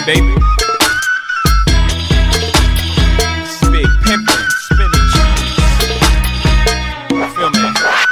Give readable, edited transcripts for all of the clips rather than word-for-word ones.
baby. This is big pimpin', spinning cheese. You feel me?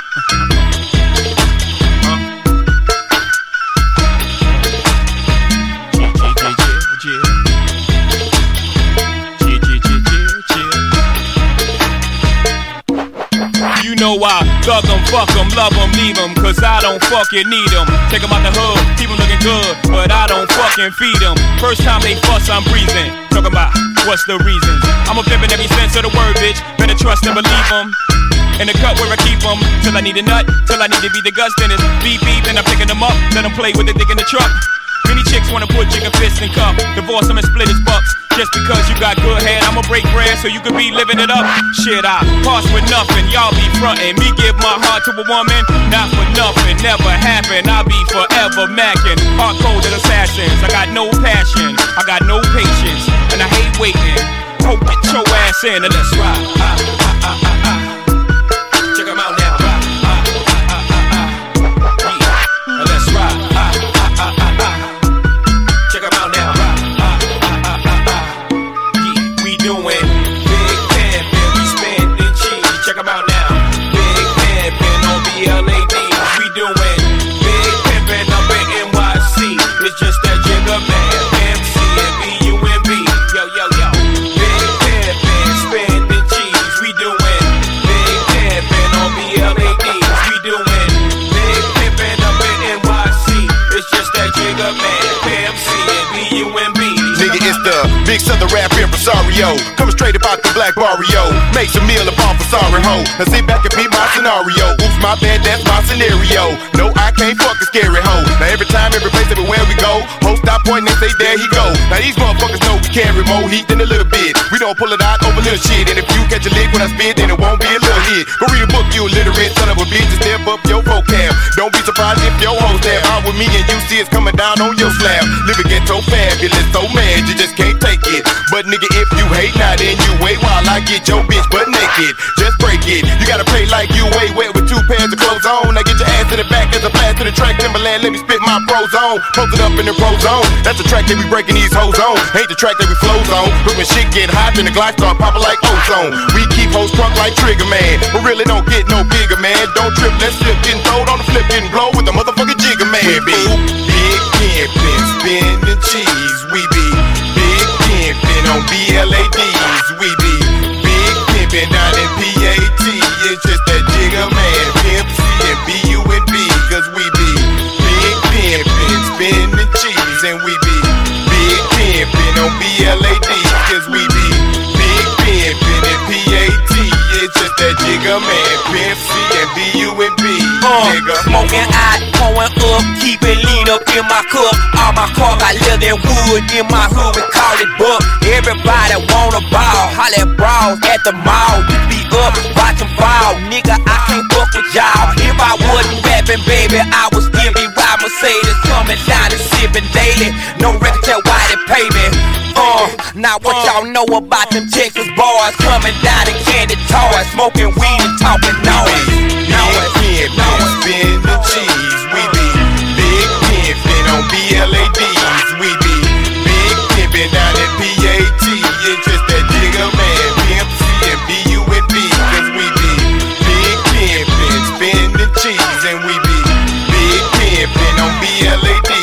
You know I thug 'em, fuck 'em, love 'em, leave 'em, cause I don't fucking need 'em. Take 'em out the hood, keep 'em looking good, but I don't fucking feed 'em. First time they fuss, I'm breathing. Talking about what's the reasons. I'm a pimpin' every sense of the word, bitch. Better trust and believe 'em. In the cut where I keep 'em, till I need a nut, till I need to be the guts, then it's beep beep, then I'm picking 'em up, let 'em play with the dick in the truck. Many chicks wanna put chicken fists in cup, divorce 'em and split his bucks. Just because you got good head, I'ma break bread so you can be living it up. Shit, I pass with nothing, y'all be frontin'. Me give my heart to a woman, not for nothing, never happen. I'll be forever mackin', hard coded assassins. I got no passion, I got no patience, and I hate waiting. Hope get your ass in and let's ride. Check 'em out now. Let's ride. Check 'em out now. We doing big pimpin', we spending cheese. Check 'em out now. Big pimpin' on BLADs. We doing big pimpin' up in NYC. It's just that Jigga Man, MC and BUNB. Yo, yo, yo. Big pimpin', spending cheese. We doing big pimpin' on BLADs. We doing big pimpin' up in NYC. It's just that Jigga Man, MC and BUNB. Nigga, it's the big southern rap impresario, coming straight about the black barrio. Makes a meal upon for sorry hoe. Now sit back and be my scenario. Oops, my bad, that's my scenario. No, I can't fuck a scary hoe. Now every time, every place, everywhere we go, hoes stop pointing and say, there he go. Now these motherfuckers know we carry more heat than a little bit. We don't pull it out over little shit. And if you catch a lick when I spit, then it won't be a little hit. Go read a book, you illiterate son of a bitch, and step up your vocab. Don't be surprised if your hoes stab out with me and you see it's coming down on your slab. Living ghetto fabulous, so mad you just can't take it. But nigga, if you hate, now then you wait while I get your bitch butt naked. Just break it. You gotta play like you way wet with 2 pairs of clothes on. Now get your ass in the back as a blast to the track. Timberland, let me spit my pros on. Posted up in the pro zone. That's the track that we breaking these hoes on. Ain't the track that we flows on. But when shit get hot, then the glass start popping like ozone. We keep hoes drunk like Trigger Man, but really don't get no bigger, man. Don't trip, let's slip, getting throwed on the flip, getting blow with the motherfucking Jigga Man. We be big pimpin', spinning cheese. We be big pimpin' on BLADs. We be big pimpin' down in PAT. It's just that Jigga Man, Pimp C and BUNB. Cause we be big pimpin', spinning cheese. And we be big pimpin' on BLADs. Cause we be big pimpin' in PAT. It's just that Jigga Man, Pimp C and BUNB. Smoking out, pouring up, keep it lean up in my cup. All my car got leather and wood in my hood, we call it buck. Everybody wanna ball, holla at brawls at the mall. We be up, watch them fall, nigga, I can't fuck with y'all. If I wasn't rapping, baby, I would still be riding Mercedes, coming down and sipping daily. No record tell why they pay me. Now what y'all know about them Texas boys coming down in candy toys, smoking weed and talking noise. Big pimpin', spinning cheese. We be big pimpin' on BLADs. We be big pimpin' down in PAT. It's just that Jigga Man, Pimp C and BUNB. Cause we be big pimpin', spinning cheese. And we be big pimpin' on BLADs.